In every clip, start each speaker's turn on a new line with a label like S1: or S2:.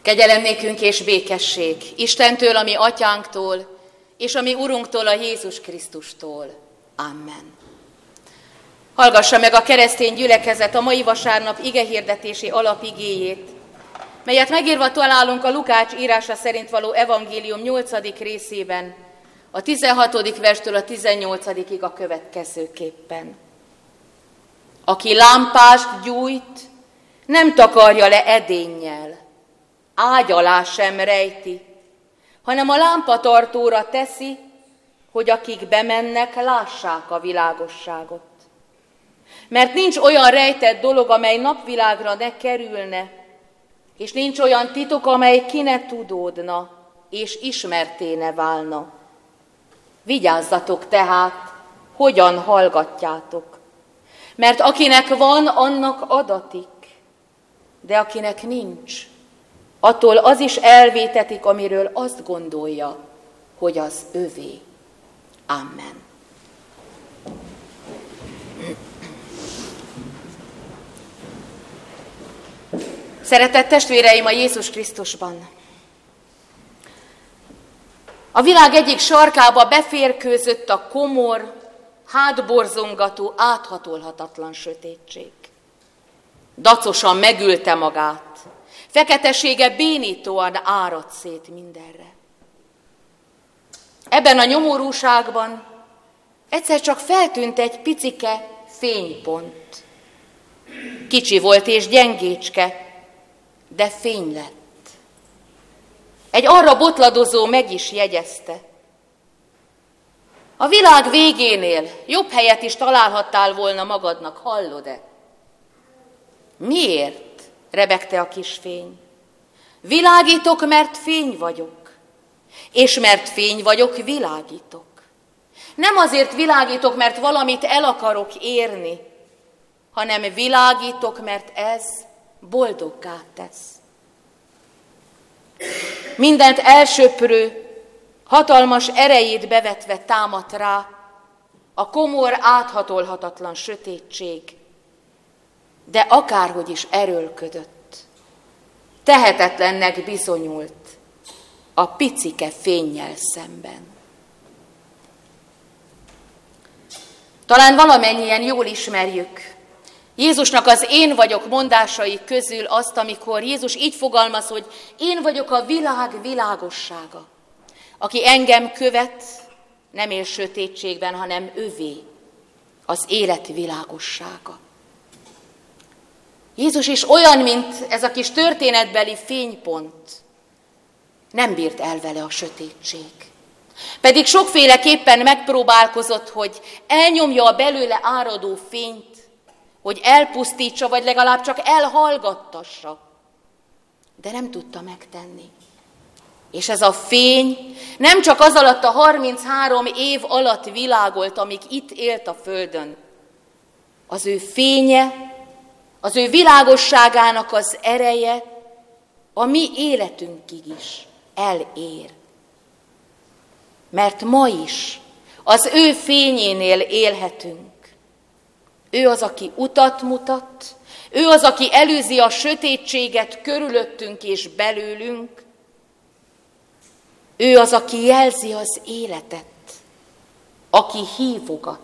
S1: Kegyelem nékünk és békesség Istentől, a mi atyánktól, és a mi Urunktól, a Jézus Krisztustól. Amen. Hallgassa meg a keresztény gyülekezet a mai vasárnap igehirdetési alapigéjét, melyet megírva találunk a Lukács írása szerint való evangélium 8. részében, a 16. verstől a 18-ig a következőképpen. Aki lámpást gyújt, nem takarja le edénnyel, ágy alá sem rejti, hanem a lámpatartóra teszi, hogy akik bemennek, lássák a világosságot. Mert nincs olyan rejtett dolog, amely napvilágra ne kerülne, és nincs olyan titok, amely ki ne tudódna, és ismertté ne válna. Vigyázzatok tehát, hogyan hallgatjátok, mert akinek van, annak adatik, de akinek nincs, attól az is elvétetik, amiről azt gondolja, hogy az övé. Amen. Szeretett testvéreim a Jézus Krisztusban! A világ egyik sarkába beférkőzött a komor, hátborzongató, áthatolhatatlan sötétség. Dacosan megülte magát, feketesége bénítóan áradt szét mindenre. Ebben a nyomorúságban egyszer csak feltűnt egy picike fénypont. Kicsi volt és gyengécske, de fény lett. Egy arra botladozó meg is jegyezte. A világ végénél jobb helyet is találhattál volna magadnak, hallod-e? Miért? Rebegte a kis fény. Világítok, mert fény vagyok, és mert fény vagyok, világítok. Nem azért világítok, mert valamit el akarok érni, hanem világítok, mert ez boldoggá tesz. Mindent elsöprő, hatalmas erejét bevetve támadt rá a komor, áthatolhatatlan sötétség, de akárhogy is erőlködött, tehetetlennek bizonyult a picike fénnyel szemben. Talán valamennyien jól ismerjük Jézusnak az én vagyok mondásai közül azt, amikor Jézus így fogalmaz, hogy én vagyok a világ világossága. Aki engem követ, nem él sötétségben, hanem övé az élet világossága. Jézus is olyan, mint ez a kis történetbeli fénypont, nem bírt el vele a sötétség. Pedig sokféleképpen megpróbálkozott, hogy elnyomja a belőle áradó fényt, hogy elpusztítsa, vagy legalább csak elhallgattassa. De nem tudta megtenni. És ez a fény nem csak az alatt a 33 év alatt világolt, amíg itt élt a földön. Az ő fénye, az ő világosságának az ereje a mi életünkig is elér. Mert ma is az ő fényénél élhetünk. Ő az, aki utat mutat, ő az, aki előzi a sötétséget körülöttünk és belőlünk. Ő az, aki jelzi az életet, aki hívogat.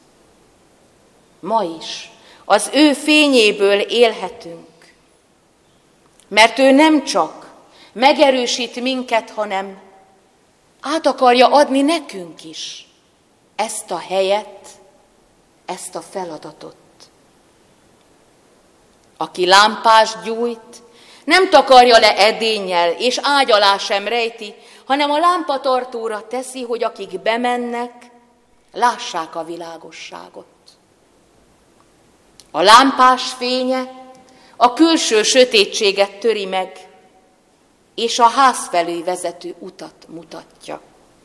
S1: Ma is az ő fényéből élhetünk, mert ő nem csak megerősít minket, hanem át akarja adni nekünk is ezt a helyet, ezt a feladatot. Aki lámpást gyújt, nem takarja le edénnyel, és ágy alá sem rejti, hanem a lámpatartóra teszi, hogy akik bemennek, lássák a világosságot. A lámpás fénye a külső sötétséget töri meg, és a ház felé vezető utat mutatja.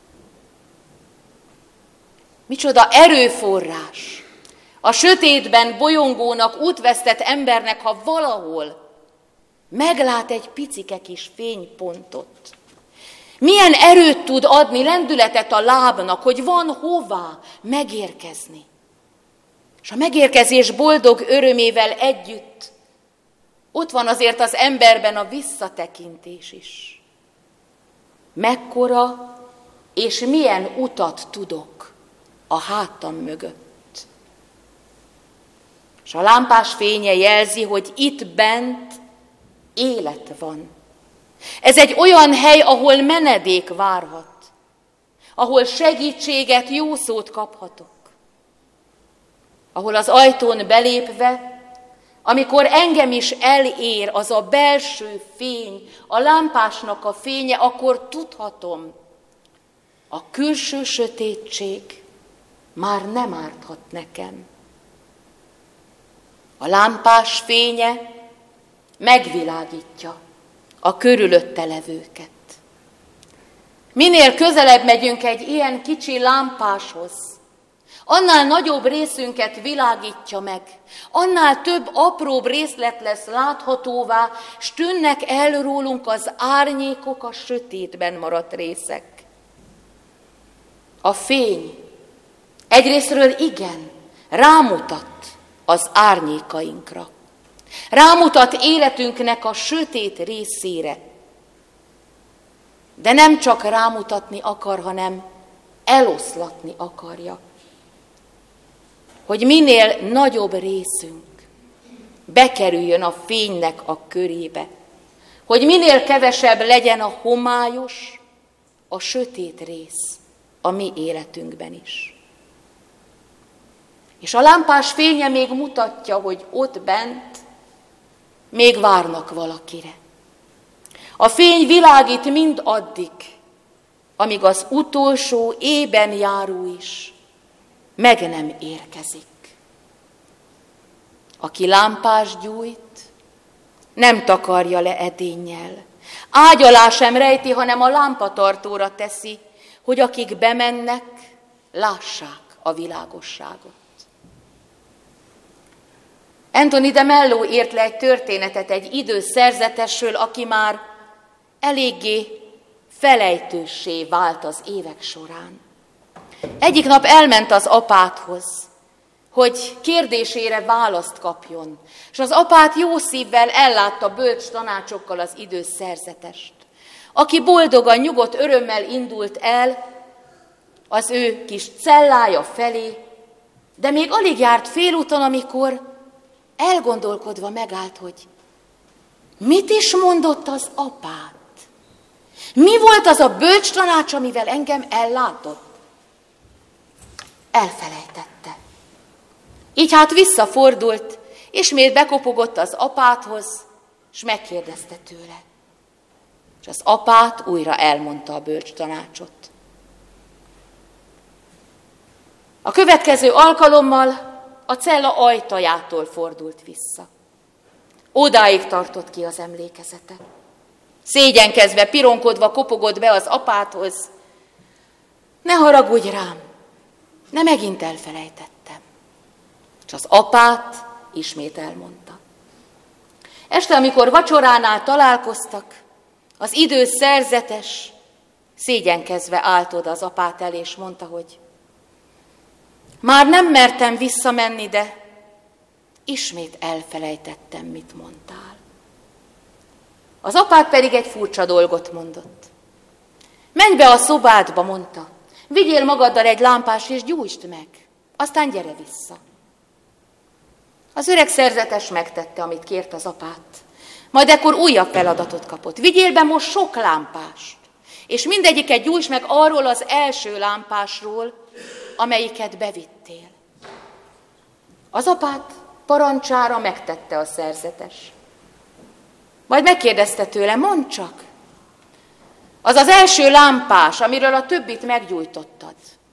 S1: Micsoda erőforrás a sötétben bolyongónak, útvesztett embernek, ha valahol meglát egy picike kis fénypontot. Milyen erőt tud adni, lendületet a lábnak, hogy van hová megérkezni. És a megérkezés boldog örömével együtt ott van azért az emberben a visszatekintés is. Mekkora és milyen utat tudok a hátam mögött. És a lámpás fénye jelzi, hogy itt bent élet van. Ez egy olyan hely, ahol menedék várhat, ahol segítséget, jó szót kaphatok, ahol az ajtón belépve, amikor engem is elér az a belső fény, a lámpásnak a fénye, akkor tudhatom, a külső sötétség már nem árthat nekem. A lámpás fénye megvilágítja a körülötte levőket. Minél közelebb megyünk egy ilyen kicsi lámpáshoz, annál nagyobb részünket világítja meg, annál több apróbb részlet lesz láthatóvá, s tűnnek el rólunk az árnyékok, a sötétben maradt részek. A fény egyrészről igen, rámutat az árnyékainkra. Rámutat életünknek a sötét részére. De nem csak rámutatni akar, hanem eloszlatni akarja. Hogy minél nagyobb részünk bekerüljön a fénynek a körébe. Hogy minél kevesebb legyen a homályos, a sötét rész a mi életünkben is. És a lámpás fénye még mutatja, hogy ott bent még várnak valakire. A fény világít mind addig, amíg az utolsó ében járó is meg nem érkezik. Aki lámpás gyújt, nem takarja le edénnyel. Ágy alá sem rejti, hanem a lámpatartóra teszi, hogy akik bemennek, lássák a világosságot. Anthony de Mello írt le egy történetet egy idős szerzetesről, aki már eléggé felejtőssé vált az évek során. Egyik nap elment az apáthoz, hogy kérdésére választ kapjon, és az apát jó szívvel ellátta bölcs tanácsokkal az idős szerzetest, aki boldogan, nyugodt örömmel indult el az ő kis cellája felé, de még alig járt félúton, amikor elgondolkodva megállt, hogy mit is mondott az apát? Mi volt az a bölcs tanács, amivel engem ellátott? Elfelejtette. Így hát visszafordult, ismét bekopogott az apáthoz, és megkérdezte tőle. És az apát újra elmondta a bölcs tanácsot. A következő alkalommal a cella ajtajától fordult vissza. Odáig tartott ki az emlékezete. Szégyenkezve, pironkodva kopogott be az apáthoz. Ne haragudj rám, ne megint elfelejtettem. És az apát ismét elmondta. Este, amikor vacsoránál találkoztak, az idős szerzetes szégyenkezve állt oda az apát elé, és mondta, hogy már nem mertem visszamenni, de ismét elfelejtettem, mit mondtál. Az apát pedig egy furcsa dolgot mondott. Menj be a szobádba, mondta, vigyél magaddal egy lámpás, és gyújtsd meg, aztán gyere vissza. Az öreg szerzetes megtette, amit kért az apát. Majd ekkor újabb feladatot kapott. Vigyél be most sok lámpást, és mindegyiket gyújts meg arról az első lámpásról, amelyiket bevittél. Az apát parancsára megtette a szerzetes. Majd megkérdezte tőle, mondd csak, az az első lámpás, amiről a többit meggyújtottad,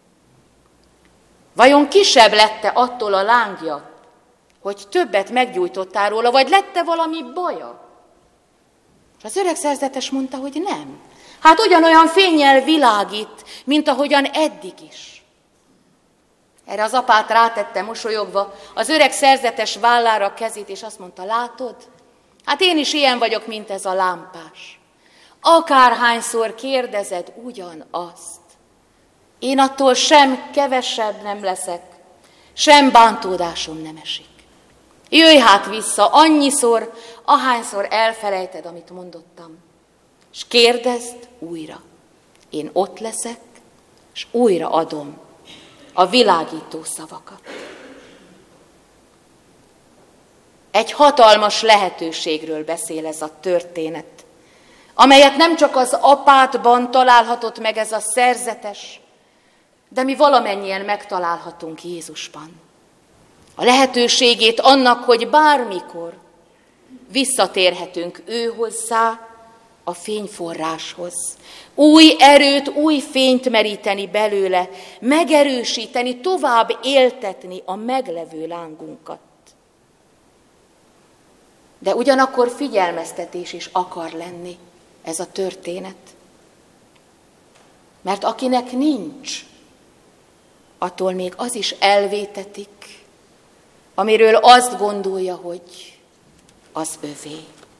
S1: vajon kisebb lette attól a lángja, hogy többet meggyújtottál róla, vagy lette valami baja? És az öreg szerzetes mondta, hogy nem. Hát ugyanolyan fénnyel világít, mint ahogyan eddig is. Erre az apát rátette mosolyogva az öreg szerzetes vállára a kezét, és azt mondta, látod? Hát én is ilyen vagyok, mint ez a lámpás. Akárhányszor kérdezed ugyanazt. Én attól sem kevesebb nem leszek, sem bántódásom nem esik. Jöjj hát vissza annyiszor, ahányszor elfelejted, amit mondottam. És kérdezd újra. Én ott leszek, és újra adom a világító szavakat. Egy hatalmas lehetőségről beszél ez a történet, amelyet nem csak az apádban találhatott meg ez a szerzetes, de mi valamennyien megtalálhatunk Jézusban. A lehetőségét annak, hogy bármikor visszatérhetünk ő hozzá, a fényforráshoz. Új erőt, új fényt meríteni belőle, megerősíteni, tovább éltetni a meglevő lángunkat. De ugyanakkor figyelmeztetés is akar lenni ez a történet. Mert akinek nincs, attól még az is elvétetik, amiről azt gondolja, hogy az övé.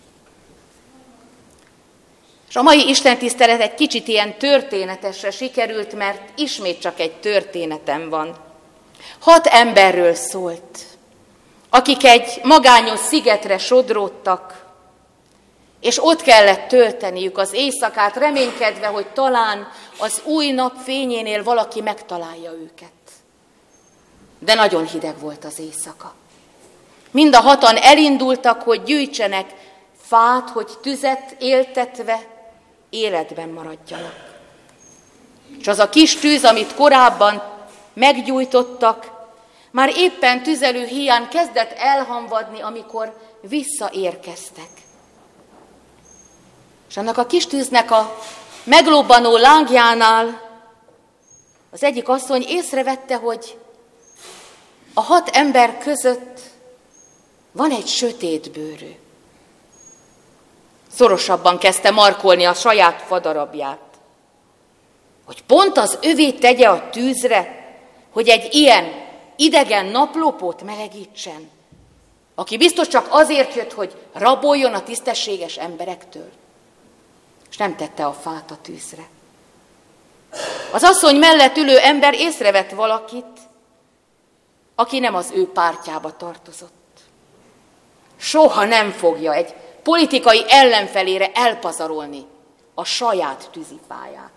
S1: És a mai istentisztelet egy kicsit ilyen történetesre sikerült, mert ismét csak egy történetem van. 6 emberről szólt, akik egy magányos szigetre sodródtak, és ott kellett tölteniük az éjszakát, reménykedve, hogy talán az új nap fényénél valaki megtalálja őket. De nagyon hideg volt az éjszaka. Mind a 6-an elindultak, hogy gyűjtsenek fát, hogy tüzet éltetve életben maradjanak. És az a kis tűz, amit korábban meggyújtottak, már éppen tüzelő híján kezdett elhamvadni, amikor visszaérkeztek. És annak a kis tűznek a meglobbanó lángjánál az egyik asszony észrevette, hogy a 6 ember között van egy sötétbőrű. Szorosabban kezdte markolni a saját fadarabját, hogy pont az övét tegye a tűzre, hogy egy ilyen idegen naplopót melegítsen, aki biztos csak azért jött, hogy raboljon a tisztességes emberektől, és nem tette a fát a tűzre. Az asszony mellett ülő ember észrevett valakit, aki nem az ő pártjába tartozott. Soha nem fogja egy politikai ellenfelére elpazarolni a saját tűzifáját.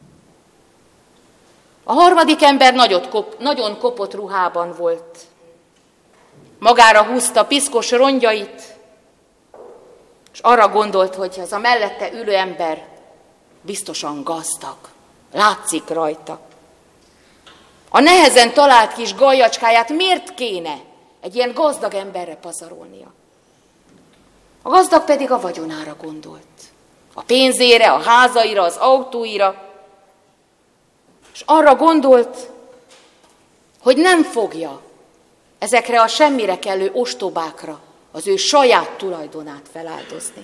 S1: A harmadik ember nagyon kopott ruhában volt. Magára húzta piszkos rongyait, és arra gondolt, hogy az a mellette ülő ember biztosan gazdag, látszik rajta. A nehezen talált kis galjacskáját miért kéne egy ilyen gazdag emberre pazarolnia? A gazdag pedig a vagyonára gondolt. A pénzére, a házaira, az autóira. És arra gondolt, hogy nem fogja ezekre a semmire kellő ostobákra az ő saját tulajdonát feláldozni.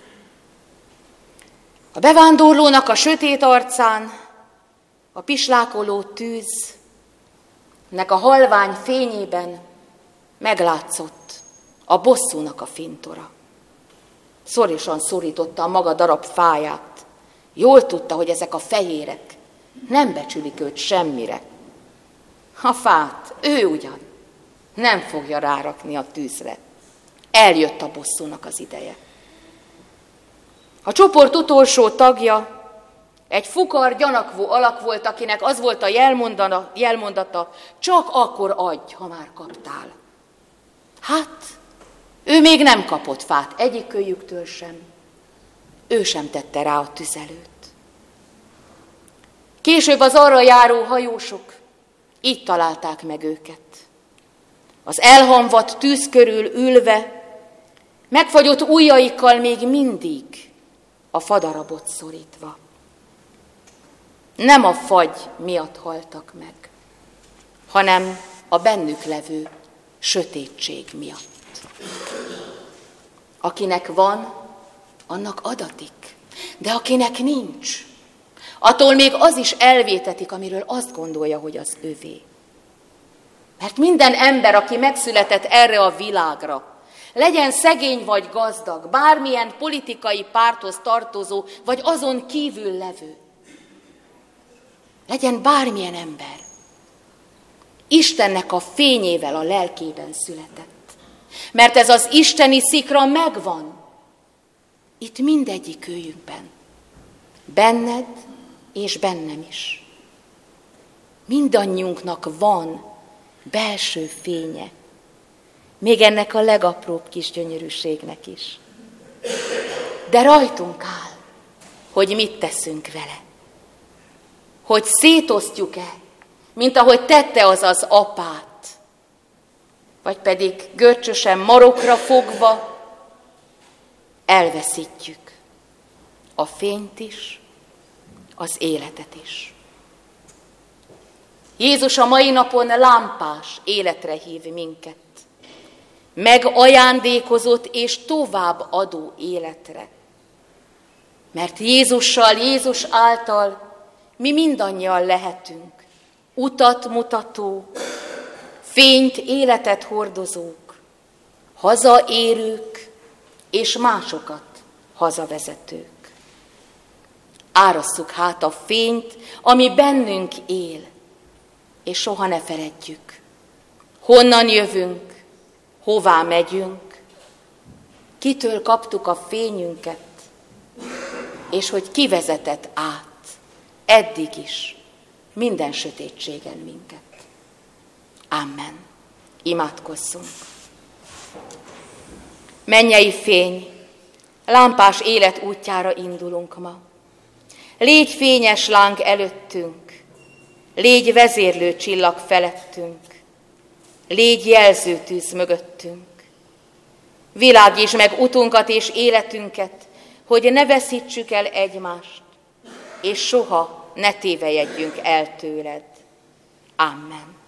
S1: A bevándorlónak a sötét arcán a pislákoló tűznek a halvány fényében meglátszott a bosszúnak a fintora. Szorosan szorította a maga darab fáját. Jól tudta, hogy ezek a fehérek nem becsülik őt semmire. A fát ő ugyan nem fogja rárakni a tűzre. Eljött a bosszúnak az ideje. A csoport utolsó tagja egy fukar, gyanakvó alak volt, akinek az volt a jelmondata, csak akkor adj, ha már kaptál. Hát, ő még nem kapott fát egyikőjüktől sem. Ő sem tette rá a tüzelőt. Később az arra járó hajósok így találták meg őket. Az elhamvadt tűz körül ülve, megfagyott ujjaikkal még mindig a fadarabot szorítva. Nem a fagy miatt haltak meg, hanem a bennük levő sötétség miatt. Akinek van, annak adatik, de akinek nincs, attól még az is elvétetik, amiről azt gondolja, hogy az övé. Mert minden ember, aki megszületett erre a világra, legyen szegény vagy gazdag, bármilyen politikai párthoz tartozó, vagy azon kívül levő, legyen bármilyen ember, Istennek a fényével a lelkében született. Mert ez az isteni szikra megvan. Itt mindegyik őjükben. Benned és bennem is. Mindannyiunknak van belső fénye. Még ennek a legapróbb kis gyönyörűségnek is. De rajtunk áll, hogy mit teszünk vele. Hogy szétosztjuk-e, mint ahogy tette az az apát, vagy pedig görcsösen marokra fogva elveszítjük a fényt is, az életet is. Jézus a mai napon lámpás életre hív minket, megajándékozott és továbbadó életre. Mert Jézussal, Jézus által mi mindannyian lehetünk utat mutató, fényt, életet hordozók, hazaérők és másokat hazavezetők. Árasszuk hát a fényt, ami bennünk él, és soha ne feledjük, honnan jövünk, hová megyünk, kitől kaptuk a fényünket, és hogy ki vezetett át eddig is minden sötétségen minket. Amen. Imádkozzunk. Mennyei fény, lámpás élet útjára indulunk ma. Légy fényes láng előttünk, légy vezérlő csillag felettünk, légy jelzőtűz mögöttünk. Világítsd meg utunkat és életünket, hogy ne veszítsük el egymást, és soha ne tévejedjünk el tőled. Amen.